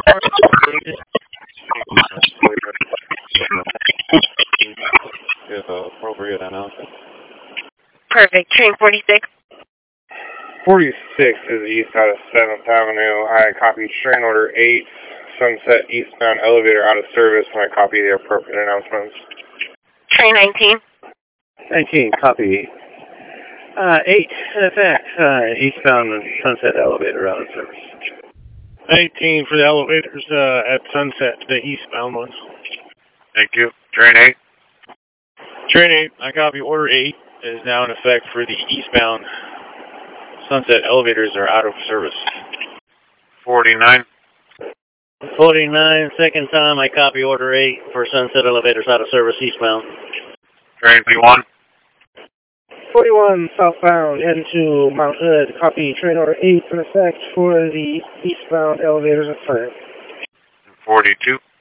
Appropriate announcement. Perfect. Train 46. 46 is east out of 7th Avenue. I copy train order 8, Sunset eastbound elevator out of service, and I copy the appropriate announcements. Train 19. 19, copy. 8, in effect, eastbound Sunset elevator out of service. 18 for the elevators at Sunset, the eastbound ones. Thank you. Train 8. Train 8, I copy order 8 is now in effect for the eastbound Sunset elevators are out of service. 49. 49, second time, I copy order 8 for Sunset elevators out of service eastbound. Train 1. 41 southbound into Mount Hood, copy train order 8 in effect for the eastbound elevators at Sunset. 42.